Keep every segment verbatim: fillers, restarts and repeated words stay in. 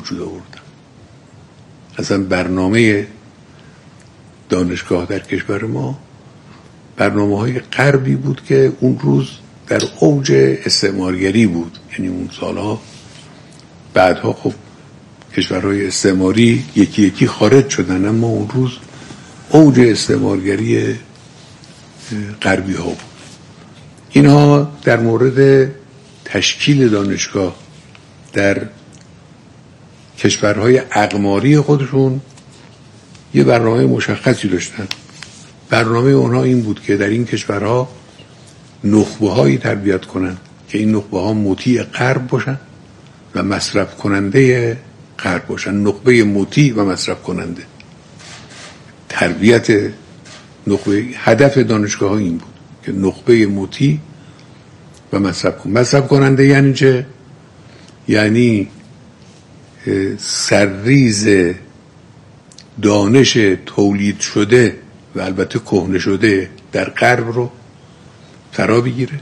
وجود آوردن. اصلا برنامه دانشگاه در کشور ما برنامه های غربی بود که اون روز در اوج استعمارگری بود. یعنی اون سالها بعدها خب کشورهای استعماری یکی یکی خارج شدن، اما اون روز اوج استعمارگری غربی ها بود. اینها در مورد تشکیل دانشگاه در کشورهای اقماری خودشون یه برنامه مشخصی داشتن. برنامه اونها این بود که در این کشورها نخبه هایی تربیت کنن که این نخبه ها مطیع غرب باشن و مصرف کننده غرب باشن. نخبه مطیع و مصرف کننده، تربیت نخبه. هدف دانشگاه ها این بود که نخبه مطیع و مصرف کننده. مصرف کننده یعنی چه؟ یعنی سرریز دانش تولید شده و البته کهنه شده در غرب رو فرا بگیره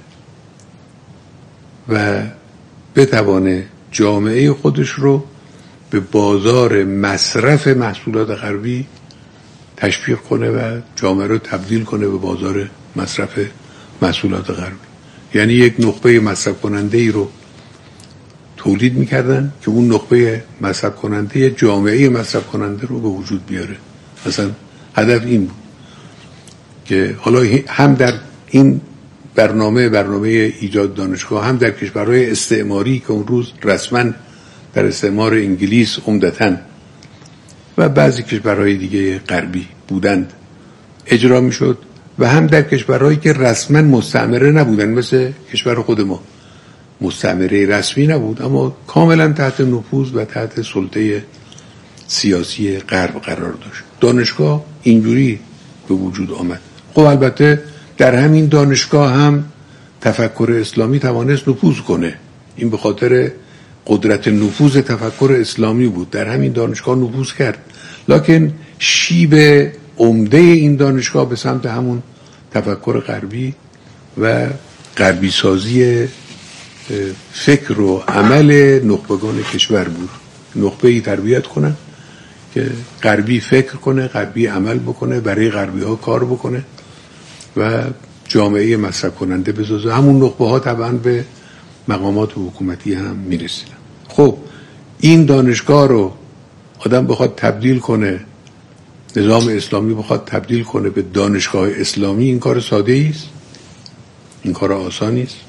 و بتوانه جامعه خودش رو به بازار مصرف محصولات غربی تشویق کنه و جامعه رو تبدیل کنه به بازار مصرف محصولات غربی. یعنی یک نخبه مصرف کننده ای رو تولید میکردن که اون نخبه مصرف کننده جامعه مصرف کننده رو به وجود بیاره. مثلا هدف این بود که حالا هم در این برنامه برنامه ایجاد دانشگاه هم در کشورهای استعماری که اون روز رسما در استعمار انگلیس عمدتاً و بعضی کشورهای دیگه غربی بودند اجرا میشد و هم در کشورهایی که رسما مستعمره نبودن، مثل کشور خود ما مستعمره رسمی نبود اما کاملا تحت نفوذ و تحت سلطه سیاسی غرب قرار داشت. دانشگاه اینجوری به وجود آمد. خب البته در همین دانشگاه هم تفکر اسلامی توانست نفوذ کنه. این به خاطر قدرت نفوذ تفکر اسلامی بود. در همین دانشگاه نفوذ کرد، لکن شیب عمده این دانشگاه به سمت همون تفکر غربی و غربی سازی فکر و عمل نخبگان کشور بود. نخبه‌ای تربیت کنن که غربی فکر کنه، غربی عمل بکنه، برای غربی ها کار بکنه و جامعه مصرف کننده بسازه. همون نخبه ها طبعا به مقامات حکومتی هم میرسیدن. خب این دانشگاه رو آدم بخواد تبدیل کنه، نظام اسلامی بخواد تبدیل کنه به دانشگاه اسلامی، این کار ساده است؟ این کار آسانی است؟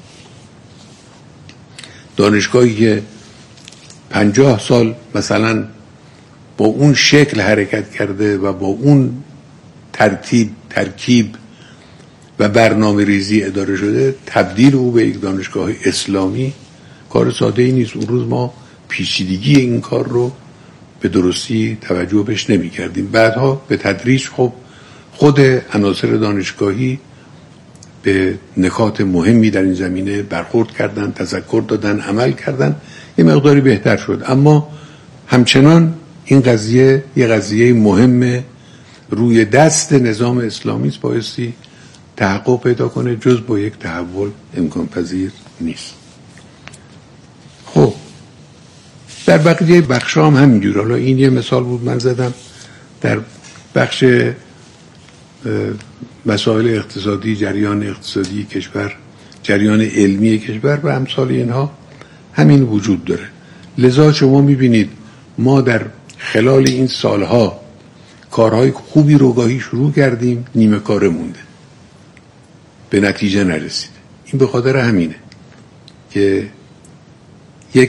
دانشگاهی که پنجاه سال مثلا با اون شکل حرکت کرده و با اون ترتیب ترکیب و برنامه ریزی اداره شده، تبدیل او به یک دانشگاه اسلامی کار ساده ای نیست. اون روز ما پیچیدگی این کار رو به درستی توجه بهش نمی کردیم. بعدها به تدریج خب خود عناصر دانشگاهی به نکات مهمی در این زمینه برخورد کردن، تذکر دادن، عمل کردن، یه مقداری بهتر شد. اما همچنان این قضیه یه قضیه مهم روی دست نظام اسلامی است، بایستی تحقق پیدا کنه، جز با یک تحول امکان پذیر نیست. خب در بقیه بخش هم همینجور. حالا این یه مثال بود من زدم. در بخش مسائل اقتصادی، جریان اقتصادی کشور، جریان علمی کشور و امثال اینها همین وجود داره. لذا شما میبینید ما در خلال این سالها کارهای خوبی رو گاهی شروع کردیم، نیمه کاره مونده، به نتیجه نرسیده. این به خاطر همینه که یک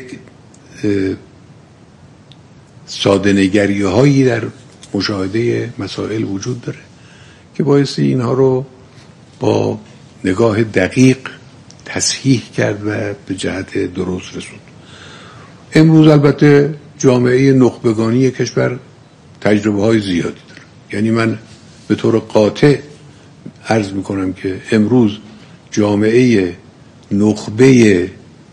ساده‌نگری هایی در مشاهده مسائل وجود داره که بایستی اینها رو با نگاه دقیق تصحیح کرد و به جهت درست رسوند. امروز البته جامعه نخبگانی کشور تجربه های زیادی داره. یعنی من به طور قاطع عرض میکنم که امروز جامعه نخبه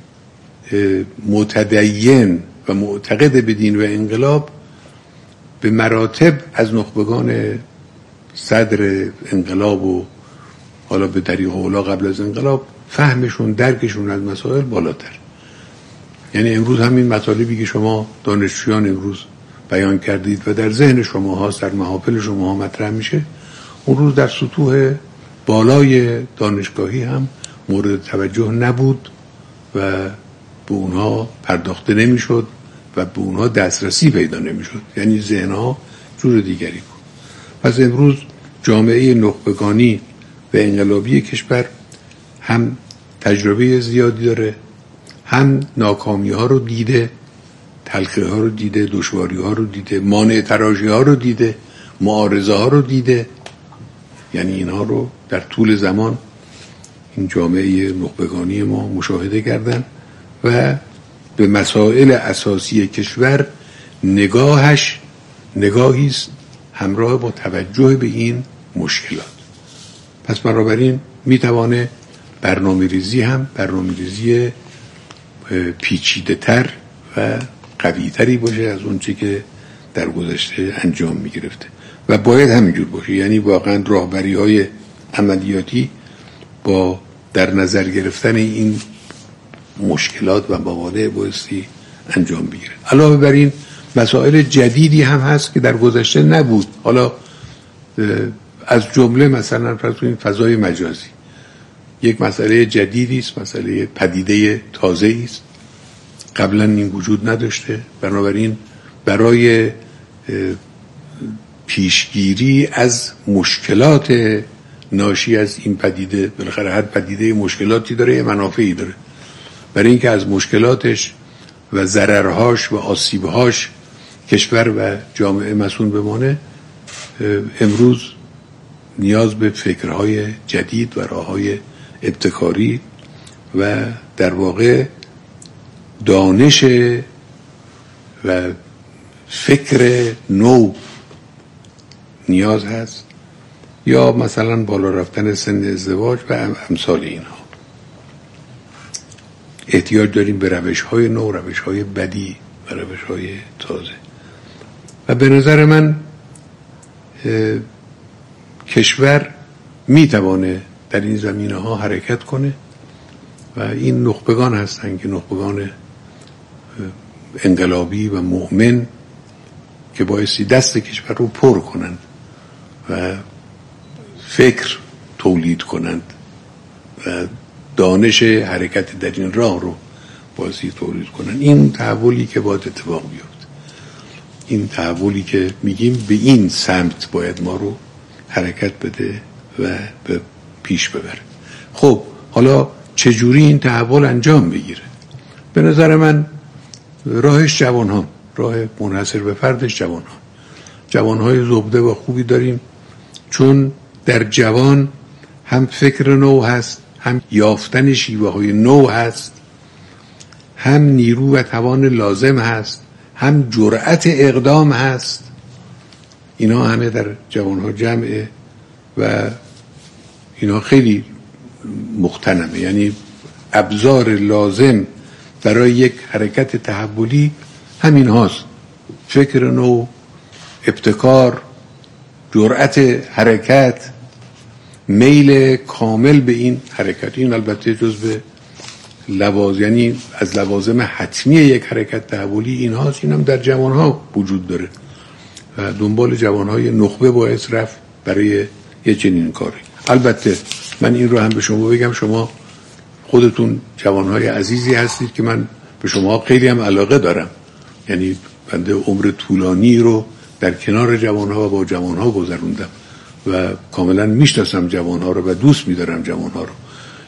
متدین و معتقد به دین و انقلاب به مراتب از نخبگان صدر انقلاب و حالا به طریق اولا قبل از انقلاب فهمشون، درکشون از مسائل بالاتر. یعنی امروز همین مطالبی که شما دانشجویان امروز بیان کردید و در ذهن شما هاست، در محافل شما ها مطرح میشه، اون روز در سطوح بالای دانشگاهی هم مورد توجه نبود و به اونها پرداخته نمیشد و به اونها دسترسی پیدا نمیشد. یعنی ذهنها جور دیگری بود. پس امروز جامعه نخبگانی و انقلابی کشور هم تجربه زیادی داره، هم ناکامی ها رو دیده، تلخی ها رو دیده، دشواری ها رو دیده، مانع تراشی ها رو دیده، معارضه ها رو دیده. یعنی اینها رو در طول زمان این جامعه نخبگانی ما مشاهده کردن و به مسائل اساسی کشور نگاهش نگاهی است همراه با توجه به این مشکلات. پس بنابراین میتوانه برنامه ریزی هم برنامه ریزی پیچیده تر و قوی تری باشه از اون چی که در گذشته انجام میگرفته و باید همینجور باشه. یعنی واقعا راهبری های عملیاتی با در نظر گرفتن این مشکلات و موانع بایستی انجام بگیره. علاوه بر این مسائل جدیدی هم هست که در گذشته نبود. حالا از جمله مثلا فرض کنید فضای مجازی یک مسئله جدیدی است، مسئله پدیده تازه‌ای است، قبلا این وجود نداشته. بنابراین برای پیشگیری از مشکلات ناشی از این پدیده، بالاخره هر پدیده مشکلاتی داره، منافعی داره، برای اینکه از مشکلاتش و ضررهاش و آسیبهاش کشور و جامعه مسئول بمانه، امروز نیاز به فکرهای جدید و راههای ابتکاری و در واقع دانش و فکر نو نیاز هست، یا مثلا بالا رفتن سن ازدواج و امثال اینها. احتیاج داریم به روش‌های نو، روش‌های بدی و روش‌های تازه. و به نظر من کشور میتوانه در این زمینه‌ها حرکت کنه و این نخبگان هستن که نخبگان انقلابی و مؤمن که بایستی دست کشور رو پر کنند و فکر تولید کنند و دانش حرکت در این راه رو بایستی تولید کنند. این تحولی که باید اتفاق بیفته، این تحولی که میگیم به این سمت باید ما رو حرکت بده و به پیش ببره. خب حالا چجوری این تحول انجام بگیره؟ به نظر من راهش جوان ها، راه منحصر به فردش جوان ها. جوان های زبده و خوبی داریم، چون در جوان هم فکر نو هست، هم یافتن شیوه های نو هست، هم نیرو و توان لازم هست، هم جرأت اقدام هست. اینا همه در جوان ها جمعه و اینا خیلی مختنمه. یعنی ابزار لازم برای یک حرکت تحولی همین هاست: فکر نو، ابتکار، جرأت حرکت، میل کامل به این حرکت. این البته جزء لوازم، یعنی از لوازم حتمی یک حرکت تحولی این هاست. این هم در جوان ها وجود داره و دنبال جوان های نخبه باید رفت برای یه چنین کاری. البته من این رو هم به شما بگم، شما خودتون جوانهای عزیزی هستید که من به شما خیلی هم علاقه دارم. یعنی بنده عمر طولانی رو در کنار جوانها و با جوانها گذروندم و کاملا میشناسم جوانها رو و دوست میدارم جوانها رو.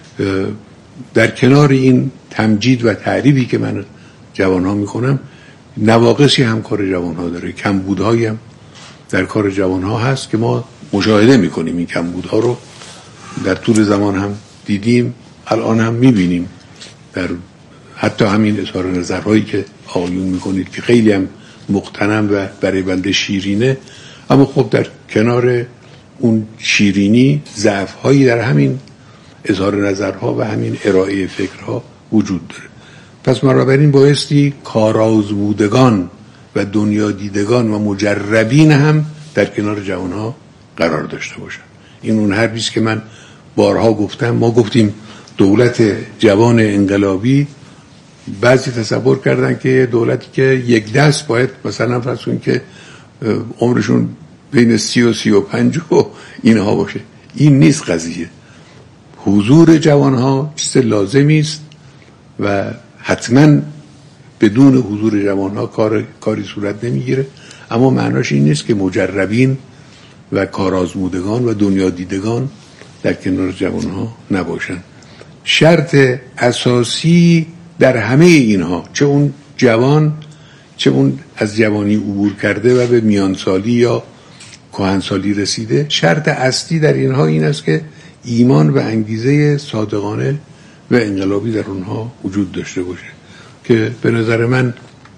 در کنار این تمجید و تعریفی که من جوانها میکنم، نواقصی هم کار جوانها داره، کمبودهایی هم در کار جوانها هست که ما مشاهده میکنیم. این کمبودها رو در طول زمان هم دیدیم، الان هم میبینیم در حتی همین اظهار نظرهایی که آقایون میکنید که خیلی هم مقتنم و برای بنده شیرینه، اما خب در کنار اون شیرینی ضعف‌هایی در همین اظهار نظرها و همین ارائه فکرها وجود داره. پس بنابراین بایستی کارآزمودگان و دنیا دیدگان و مجربین هم در کنار جوانها قرار داشته باشن. این اون حرفی است که من بارها گفتم. ما گفتیم دولت جوان انقلابی بعضی تصور کردن که دولتی که یک دست باید مثلا فرض کنید که عمرشون بین سی و سی و پنج و اینها باشه. این نیست قضیه. حضور جوانها چیز لازمی است و حتما بدون حضور جوانها کار کاری صورت نمیگیره، اما معناش این نیست که مجربین و کارآزمودگان و دنیا دیدگان در کنار جوانها نباشن. شرط اساسی در همه اینها، چه اون جوان چه اون از جوانی عبور کرده و به میانسالی یا کهنسالی رسیده، شرط اصلی در اینها این است که ایمان و انگیزه صادقانه و انقلابی در اونها وجود داشته باشه، که به نظر من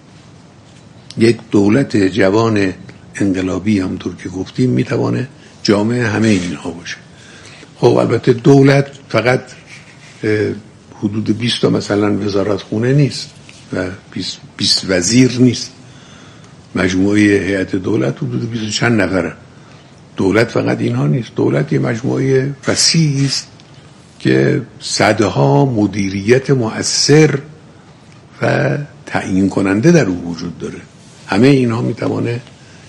یک دولت جوان انقلابی همونطور که گفتیم میتوانه جامعه همه اینها باشه. خب البته دولت فقط حدود بیست تا مثلا وزارت خونه نیست و بیست وزیر نیست. مجموعه هیئت دولت حدود بیست چند نفره. دولت فقط اینها نیست. دولت یه مجموعه وسیعی است که صدها مدیریت مؤثر و تعیین کننده در او وجود داره. همه اینها میتوانه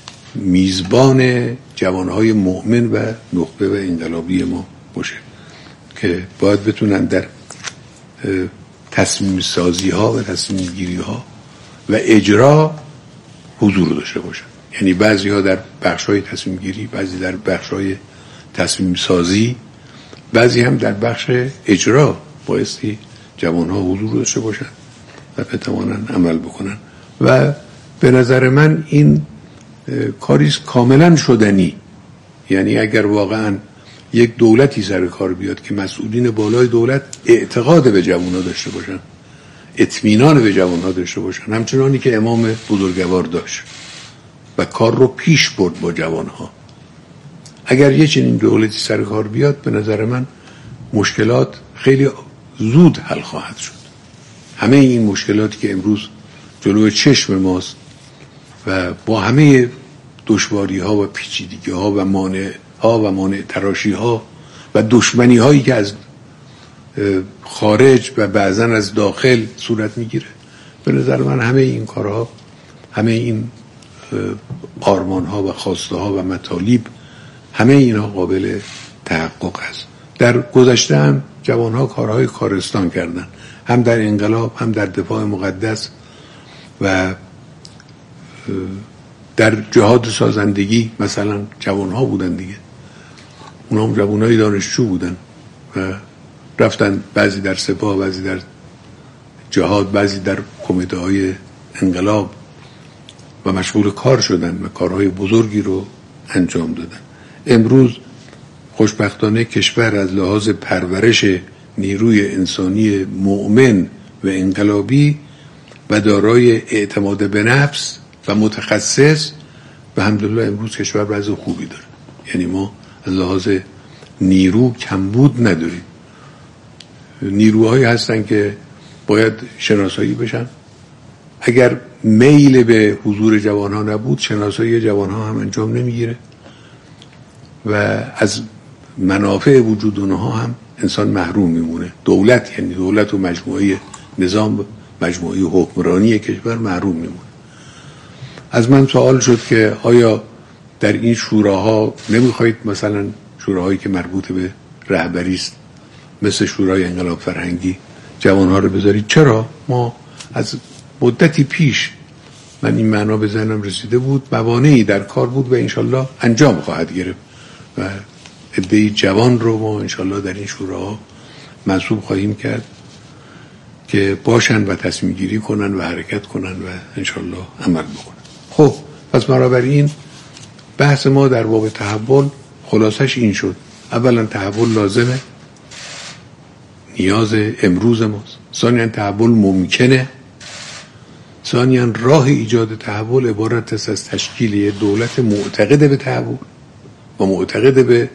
میزبان جوانهای مؤمن و نخبه و انقلابی ما باشه که باید بتونن در تصمیم سازی ها و تصمیم گیری ها و اجرا حضور داشته باشن. یعنی بعضی ها در بخش های تصمیم گیری، بعضی در بخش های تصمیم سازی، بعضی هم در بخش اجرا بایستی جوان ها حضور داشته باشن و بتوانن عمل بکنن. و به نظر من این کاریست کاملا شدنی. یعنی اگر واقعا یک دولتی سر کار بیاد که مسئولین بالای دولت اعتقاد به جوانها داشته باشن، اطمینان به جوانها داشته باشن، همچنانی که امام بزرگوار داشت و کار رو پیش برد با جوانها، اگر یه چنین دولتی سر کار بیاد به نظر من مشکلات خیلی زود حل خواهد شد. همه این مشکلاتی که امروز جلوی چشم ماست و با همه دشواری ها و پیچیدگی ها و مانع ها و مانع تراشی ها و دشمنی هایی که از خارج و بعضا از داخل صورت میگیره، به نظر من همه این کارها، همه این آرمان ها و خواسته ها و مطالب، همه اینها قابل تحقق است. در گذشته هم جوان ها کارهای کارستان کردن، هم در انقلاب هم در دفاع مقدس و در جهاد سازندگی مثلا جوان ها بودن دیگه. اونا هم جوان های دانشجو بودن و رفتن بعضی در سپاه، بعضی در جهاد، بعضی در کمیته های انقلاب و مشغول کار شدن و کارهای بزرگی رو انجام دادن. امروز خوشبختانه کشور از لحاظ پرورش نیروی انسانی مؤمن و انقلابی و دارای اعتماد به نفس و متخصص و الحمدلله امروز کشور وضع خوبی داره. یعنی ما از لحاظ نیرو کمبود نداریم. نیروهایی هستن که باید شناسایی بشن. اگر میل به حضور جوانها نبود شناسایی جوانها هم انجام نمیگیره و از منافع وجود اونها هم انسان محروم میمونه. دولت یعنی دولت و مجموعه نظام، مجموعه حکمرانی کشور محروم میمونه. از من سوال شد که آیا در این شوراها نمیخواید مثلا شوراهایی که مربوط به رهبری است مثل شورای انقلاب فرهنگی جوانها رو بذارید؟ چرا؟ ما از مدتی پیش من این معنا به ذهنم رسیده بود، موانعی در کار بود و انشالله انجام خواهد گرفت و عده‌ای جوان رو ما انشالله در این شوراها منصوب خواهیم کرد که باشن و تصمیم گیری کنن و حرکت کنن و انشالله عمل بکنن. خب پس بنابراین بحث ما در باب تحول خلاصش این شد: اولا تحول لازمه، نیاز امروز ماست. ثانیاً تحول ممکنه. ثانیاً راه ایجاد تحول عبارت است از تشکیل یک دولت معتقد به تحول و معتقد به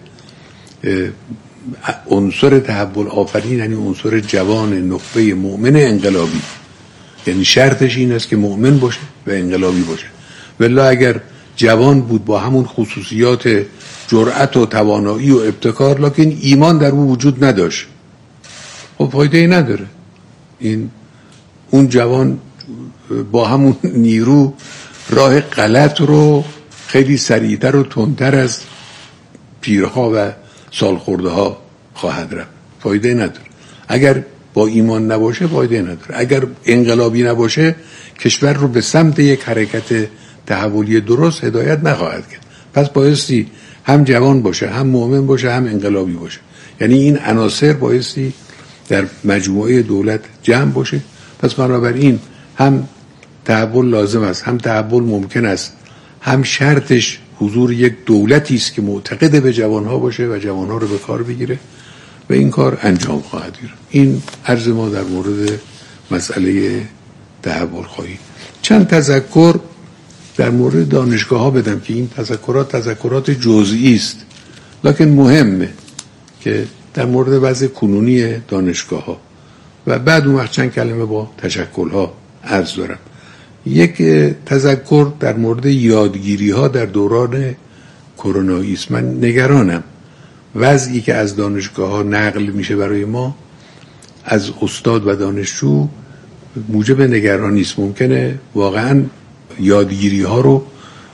عنصر تحول آفرین، یعنی عنصر جوان نخبه مؤمن انقلابی. یعنی شرطش این است که مؤمن باشه و انقلابی باشه. والله اگر جوان بود با همون خصوصیات جرأت و توانایی و ابتکار لکن ایمان در او وجود نداشت، خب فایده ای نداره. این اون جوان با همون نیرو راه غلط رو خیلی سریعتر و تندتر از پیرها و سالخورده ها خواهد رفت. فایده نداره. اگر با ایمان نباشه فایده نداره. اگر انقلابی نباشه کشور رو به سمت یک حرکت تحولی درست هدایت نخواهد کرد. پس بایستی هم جوان باشه، هم مؤمن باشه، هم انقلابی باشه. یعنی این عناصر بایستی در مجموعه دولت جمع باشه. پس بنابراین هم تحول لازم است، هم تحول ممکن است، هم شرطش حضور یک دولتی است که معتقد به جوانها باشه و جوانها رو به کار بگیره و این کار انجام خواهد گرفت. این عرض ما در مورد مسئله تحول خواهی. چند تذکر در مورد دانشگاه ها بدم که این تذکرات تذکرات جزئی است لکن مهمه که در مورد وضع کنونی دانشگاه ها و بعد اون وقت چند کلمه با تشکل ها عرض دارم. یک تذکر در مورد یادگیری ها در دوران کرونایی است. من نگرانم وضعی که از دانشگاه ها نقل میشه برای ما از استاد و دانشجو موجب نگرانی است. ممکنه واقعا یادگیری ها رو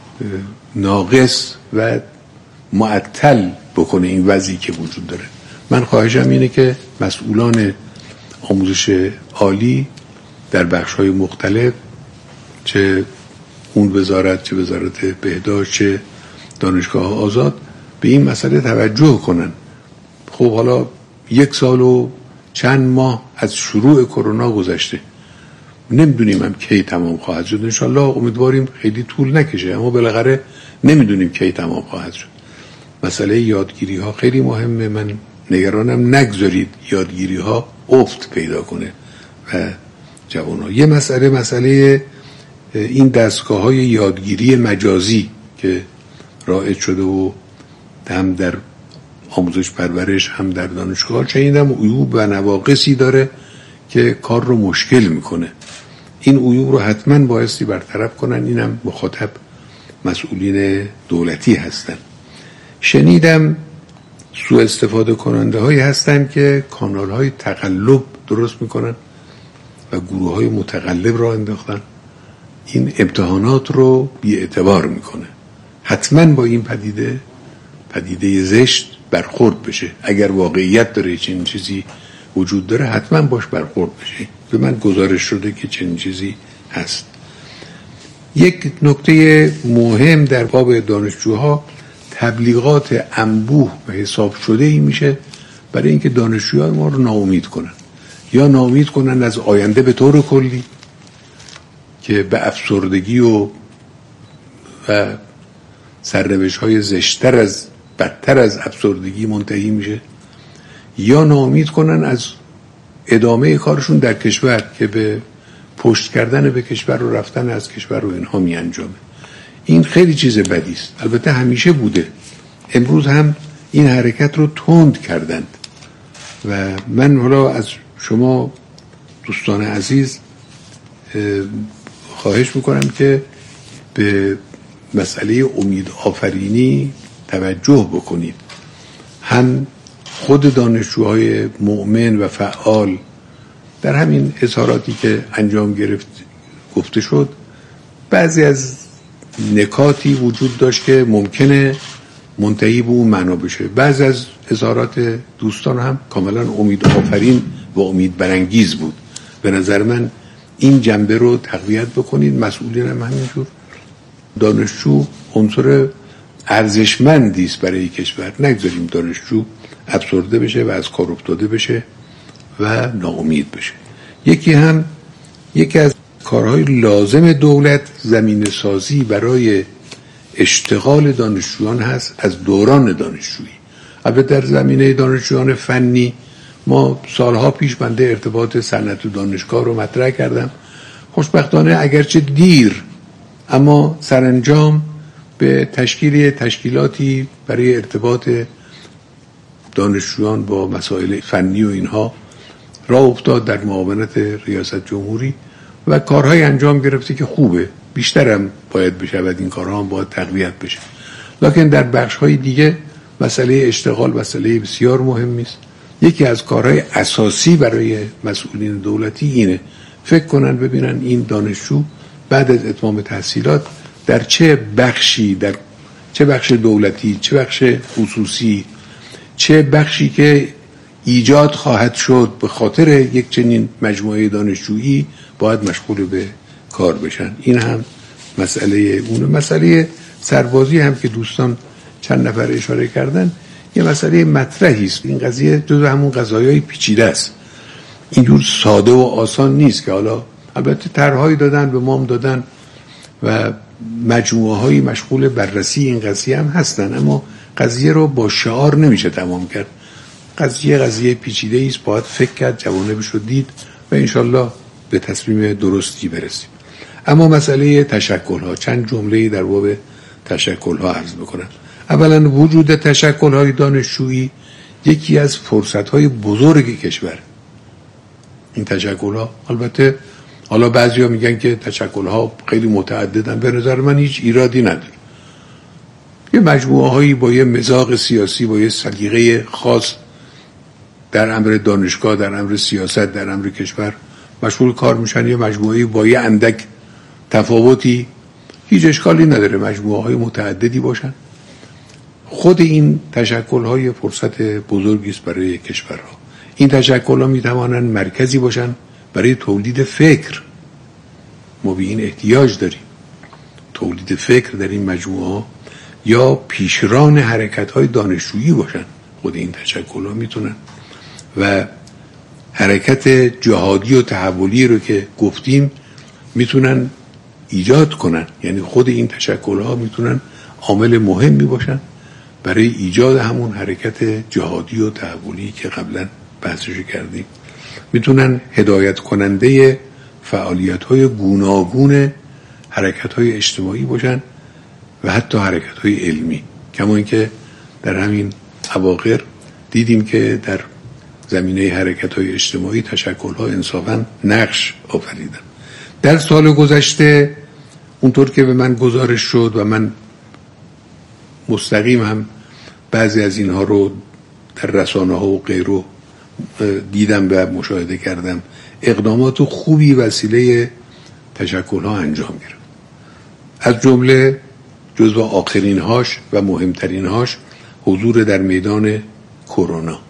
ناقص و معطل بکنه این وضعی که وجود داره. من خواهشم اینه که مسئولان آموزش عالی در بخش‌های مختلف، چه اون وزارت، چه وزارت بهداشت، چه دانشگاه آزاد، به این مسئله توجه کنن. خب حالا یک سال و چند ماه از شروع کرونا گذشته، نمیدونیم هم کی تمام خواهد شد. انشالله امیدواریم خیلی طول نکشه، اما بالاخره نمیدونیم کی تمام خواهد شد. مسئله یادگیری ها خیلی مهمه. من نگرانم نگذارید یادگیری ها افت پیدا کنه و جوان ها. یه مسئله مسئله این دستگاه های یادگیری مجازی که رایج شده و هم در آموزش پرورش هم در دانشگاه، چنیدم عیوب و نواقصی داره که کار رو مشکل میکنه. این عیوب رو حتما بایستی برطرف کنن. اینم مخاطب مسئولین دولتی هستن. شنیدم سوء استفاده کننده هایی هستن که کانال های تقلب درست میکنن و گروه های متقلب را انداختن. این امتحانات رو بی اعتبار میکنه. حتما با این پدیده پدیده زشت برخورد بشه. اگر واقعیت داره چنین چیزی وجود داره حتما باش برخورد بشه. به من گزارش شده که چنین چیزی هست. یک نکته مهم در باب دانشجوها تبلیغات انبوه و حساب شده ای میشه برای اینکه دانشجویان ما رو ناامید کنن، یا ناامید کنن از آینده به طور کلی که به افسردگی و و سرنوشت‌های زشتر از بدتر از افسردگی منتهی میشه، یا ناامید کنن از ادامه کارشون در کشور که به پشت کردن به کشور و رفتن از کشور رو اینها می انجامه. این خیلی چیز بدی است. البته همیشه بوده. امروز هم این حرکت رو تند کردند و من حالا از شما دوستان عزیز خواهش میکنم که به مسئله امید آفرینی توجه بکنید. هم خود دانشجوهای مؤمن و فعال در همین اظهاراتی که انجام گرفت گفته شد بعضی از نکاتی وجود داشت که ممکنه منتهی به اون معنا بشه. بعضی از اظهارات دوستان هم کاملا امید آفرین و امید برانگیز بود. به نظر من این جنبه رو تقویت بکنید. مسئولین هم همینجور. دانشجو عنصر ارزشمندی است برای کشور. نگذاریم دانشجو افسرده بشه و از کار افتاده بشه و ناامید بشه. یکی هم یکی از کارهای لازم دولت زمینه سازی برای اشتغال دانشجویان هست از دوران دانشجویی. البته در زمینه دانشجویان فنی ما سالها پیش بنده ارتباط صنعت و دانشگاه رو مطرح کردم. خوشبختانه اگرچه دیر اما سرانجام به تشکیل تشکیلاتی برای ارتباط دانشجویان با مسائل فنی و اینها راه افتاد در معاونت ریاست جمهوری و کارهای انجام گرفته که خوبه. بیشترم باید بشود. این کارها هم باید تقویت بشه. لکن در بخش‌های دیگه مسئله اشتغال مسئله بسیار مهمی است. یکی از کارهای اساسی برای مسئولین دولتی اینه فکر کنن ببینن این دانشجو بعد از اتمام تحصیلات در چه بخشی، در چه بخش دولتی، چه بخش خصوصی، چه بخشی که ایجاد خواهد شد به خاطر یک چنین مجموعه دانشجویی باید مشغول به کار بشن. این هم مسئله اونه. مسئله سربازی هم که دوستان چند نفر اشاره کردن یه مسئله مطرحی است. این قضیه جزو همون قضایای پیچیده است، اینجور ساده و آسان نیست که حالا البته طرح‌هایی دادن به ما هم دادن و مجموعه‌های مشغول بررسی این قضیه هم هستن، اما قضیه رو با شعار نمیشه تمام کرد. قضیه قضیه پیچیده است، باید فکر کرد، جوانبش رو دید و انشالله به تصمیم درستی برسیم. اما مسئله تشکل‌ها، چند جمله‌ای در باب تشکل‌ها عرض بکنم. اولا وجود تشکل‌های دانشجویی یکی از فرصت‌های بزرگ کشور. این تشکل‌ها البته حالا بعضیا میگن که تشکل‌ها خیلی متعددن، به نظر من هیچ ایرادی نداره. یه مجموعه‌هایی با یه مزاج سیاسی، با یه سلیقه خاص در امر دانشگاه، در امر سیاست، در امر کشور مشغول کار میشن. یه مجموعه‌ای با یه اندک تفاوتی، هیچ اشکالی نداره مجموعه‌های متعددی باشن. خود این تشکل‌های فرصت بزرگی است برای کشورها. این تشکل‌ها میتوانند مرکزی باشن برای تولید فکر. ما به این احتیاج داریم، تولید فکر در این مجموعه، یا پیشران حرکت‌های دانشجویی باشن. خود این تشکل‌ها میتونن و حرکت جهادی و تحولی رو که گفتیم میتونن ایجاد کنن. یعنی خود این تشکل‌ها میتونن عامل مهمی باشن برای ایجاد همون حرکت جهادی و تحولی که قبلا بحثش کردیم. میتونن هدایت کننده فعالیت‌های گوناگون حرکت‌های اجتماعی باشن و حتی حرکت‌های علمی. کما اینکه در همین اواخر دیدیم که در زمینه حرکت‌های اجتماعی تشکل‌ها انصافاً نقش آفریدن. در سال گذشته اونطور که به من گزارش شد و من مستقیم هم بعضی از اینها رو در رسانه‌ها و غیره دیدم و مشاهده کردم، اقدامات خوبی وسیله تشکل‌ها انجام گرفت. از جمله جزو آخرین‌هاش و مهمترین‌هاش حضور در میدان کرونا.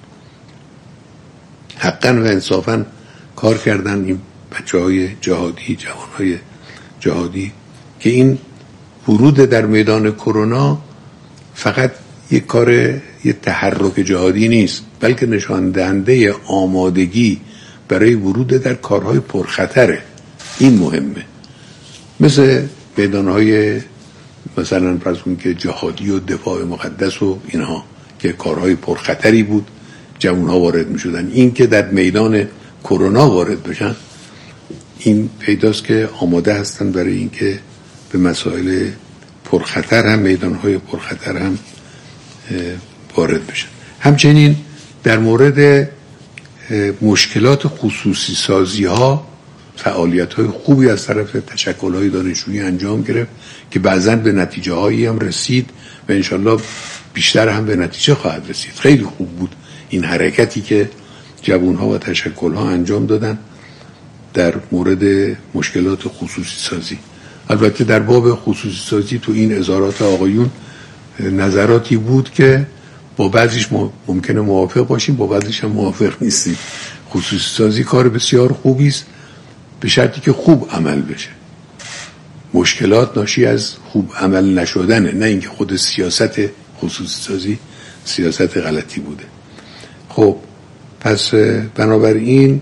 حقاً و انصافاً کار کردن این بچه‌های جهادی، جوان‌های جهادی که این ورود در میدان کرونا فقط یک کار یک تحرک جهادی نیست، بلکه نشان دهنده آمادگی برای ورود در کارهای پرخطره. این مهمه، مثل میدانهای مثلا فرض کنید که جهادی و دفاع مقدس و اینها که کارهای پرخطری بود، جوانها وارد می شدن. این که در میدان کرونا وارد بشن، این پیداست که آماده هستن برای اینکه به مسائل پرخطر هم، میدانهای پرخطر هم وارد بشن. همچنین در مورد مشکلات خصوصی سازی ها فعالیت های خوبی از طرف تشکل های دانشجویی انجام گرفت که بعضاً به نتیجه هایی هم رسید و انشالله بیشتر هم به نتیجه خواهد رسید. خیلی خوب بود این حرکتی که جوان ها و تشکل ها انجام دادن در مورد مشکلات خصوصی سازی. البته در باب خصوصی سازی تو این اظهارات آقایون نظراتی بود که با بعضیش ممکنه موافق باشیم، با بعضیش هم موافق نیستیم. خصوصی سازی کار بسیار خوبی است به شرطی که خوب عمل بشه. مشکلات ناشی از خوب عمل نشدنه، نه اینکه خود سیاست خصوصی سازی سیاست غلطی بوده. خب پس بنابراین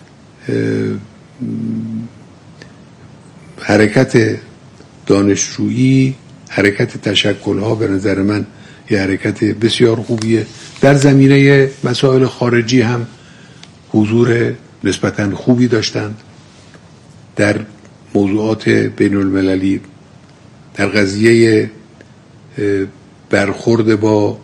حرکت دانشجویی، حرکت تشکل‌ها به نظر من یه حرکت بسیار خوبیه. در زمینه مسائل خارجی هم حضور نسبتاً خوبی داشتند. در موضوعات بین المللی، در قضیه برخورد با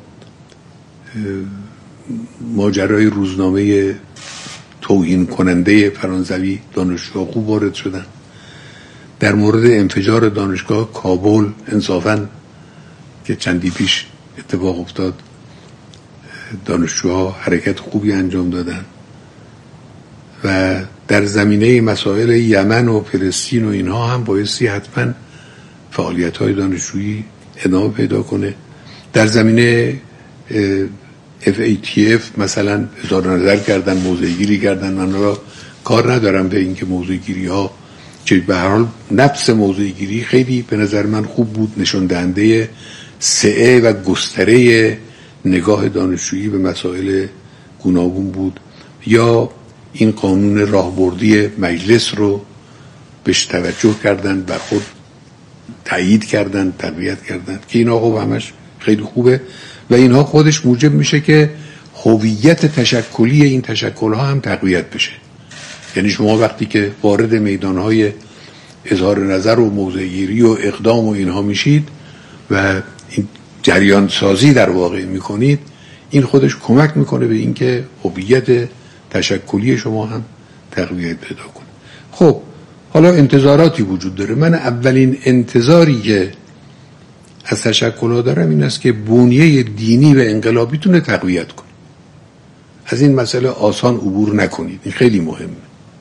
ماجرای روزنامه توهین کننده فرانسوی دانشجوها خوب وارد شدن. در مورد انفجار دانشگاه کابل انصافاً که چندی پیش اتفاق افتاد دانشجوها حرکت خوبی انجام دادن و در زمینه مسائل یمن و فلسطین و اینها هم بایستی حتما فعالیت‌های دانشجویی ادامه پیدا کنه. در زمینه اف ای تی اف مثلا اظهار نظر کردن، موضع‌گیری کردن. من را کار ندارم به اینکه موضع‌گیری ها که به هر حال نفس موضع‌گیری خیلی به نظر من خوب بود، نشون دهنده سعه و گستره نگاه دانشجویی به مسائل گوناگون بود. یا این قانون راهبردی مجلس رو بهش توجه کردن و خود تایید کردن، تقویت کردن که اینا خب همش خیلی خوبه و اینها خودش موجب میشه که هویت تشکلی این تشکل‌ها هم تقویت بشه. یعنی شما وقتی که وارد میدان‌های اظهار نظر و موضع‌گیری و اقدام و اینها میشید و این جریان سازی در واقع میکنید، این خودش کمک میکنه به اینکه هویت تشکلی شما هم تقویت پیدا کنه. خب حالا انتظاراتی وجود داره. من اولین انتظاری که از تشکل‌ها دارم این است که بنیه دینی و انقلابیتون تقویت کنید. از این مسئله آسان عبور نکنید، این خیلی مهمه.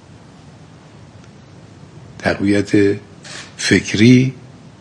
تقویت فکری،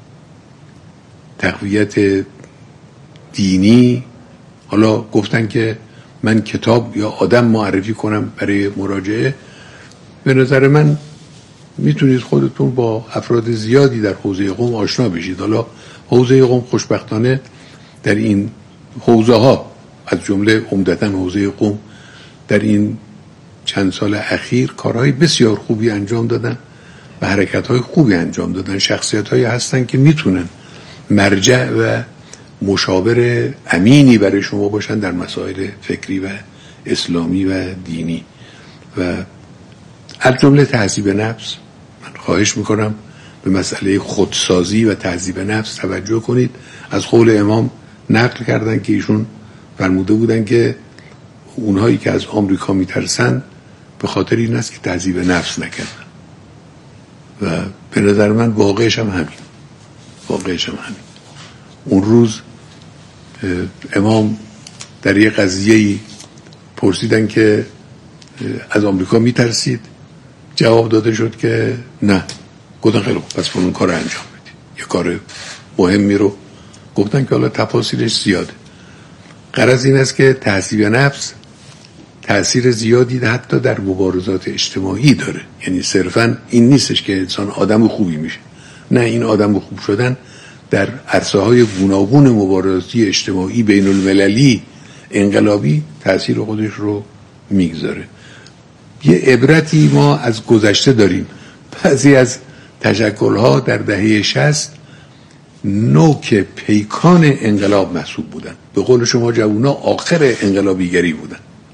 تقویت دینی. حالا گفتن که من کتاب یا آدم معرفی کنم برای مراجعه. به نظر من میتونید خودتون با افراد زیادی در حوزه قم آشنا بشید. حالا حوزه قم خوشبختانه در این حوزه ها از جمله عمدتاً حوزه قم در این چند سال اخیر کارهای بسیار خوبی انجام دادن و حرکت‌های خوبی انجام دادن. شخصیت‌هایی هستن که میتونن مرجع و مشاور امینی برای شما باشن در مسائل فکری و اسلامی و دینی. و از جمله تهذیب نفس، من خواهش میکنم به مسئله خودسازی و تهذیب نفس توجه کنید. از قول امام نقل کردن که ایشون فرموده بودن که اونهایی که از آمریکا میترسن به خاطر این است که تهذیب نفس نکردن و به نظر من واقعش هم همین واقعش هم همین اون روز امام در یک قضیه‌ای پرسیدن که از آمریکا میترسید، جواب داده شد که نه. گفتن خیلی خوب، پس اون کار انجام بدید. یه کار مهمی رو گفتن که حالا تفاصیلش زیاده. غرض این است که تهذیب نفس تأثیر زیادی حتی در مبارزات اجتماعی داره. یعنی صرفا این نیستش که انسان آدم خوبی میشه، نه، این آدم خوب شدن در عرصه های گوناگون مبارزاتی اجتماعی بین المللی انقلابی تأثیر خودش رو میگذاره. یه عبرتی ما از گذشته داریم. بعضی از تشکل‌ها در دهه شصت نوک پیکان انقلاب محسوب بودن. به قول شما جوونا آخر انقلابیگری بودن.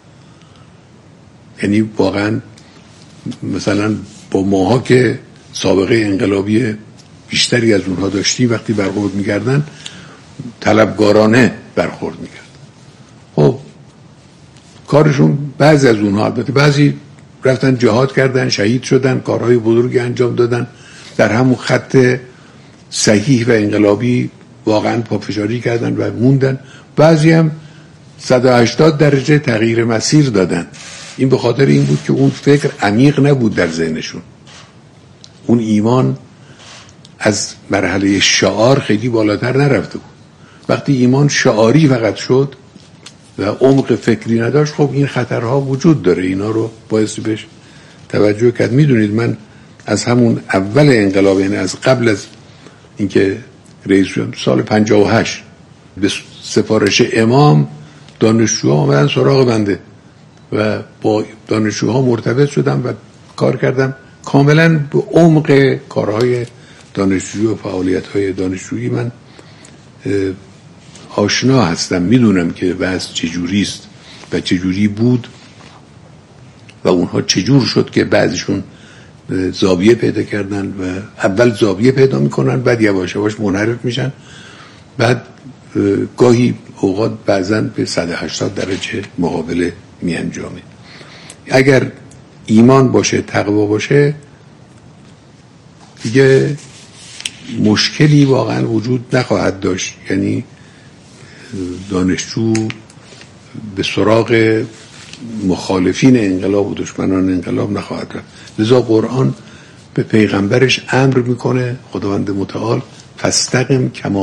یعنی واقعا مثلا با ماها که سابقه انقلابی بیشتری از اونها داشتیم وقتی برخورد میکردن طلبگارانه برخورد میکرد. خب کارشون بعضی از اونها، البته بعضی رفتن جهاد کردن، شهید شدن، کارهای بزرگی انجام دادن، در همون خط صحیح و انقلابی واقعا پافشاری کردن و موندن. بعضی هم صد و هشتاد درجه تغییر مسیر دادن. این به خاطر این بود که اون فکر عمیق نبود در ذهنشون. اون ایمان از مرحله شعار خیلی بالاتر نرفته بود. وقتی ایمان شعاری فقط شد و عمق فکری نداشت، خب این خطرها وجود داره. اینا رو باید بهش توجه کرد. میدونید من از همون اول انقلاب، یعنی از قبل از اینکه رئیس شدم سال پنجاه و هشت، به سفارش امام دانشجوها آمدن سراغ بنده و با دانشجوها مرتبط شدم و کار کردم. کاملا به عمق کارهای دانشجویی و فعالیت‌های دانشجویی من آشنا هستم. میدونم که وضع چجوریست و چجوری بود و اونها چجور شد که بعضیشون زاویه پیدا کردن و اول زاویه پیدا میکنن، بعد یواش یواش منحرف میشن، بعد گاهی اوقات بعضا به صد و هشتاد درجه مقابله می انجامه. اگر ایمان باشه، تقوا باشه، دیگه مشکلی واقعا وجود نخواهد داشت. یعنی دانشجو به سراغ مخالفین انقلاب و دشمنان انقلاب نخواهد رفت. لذا قرآن به پیغمبرش امر میکنه، خداوند متعال فاستقم کما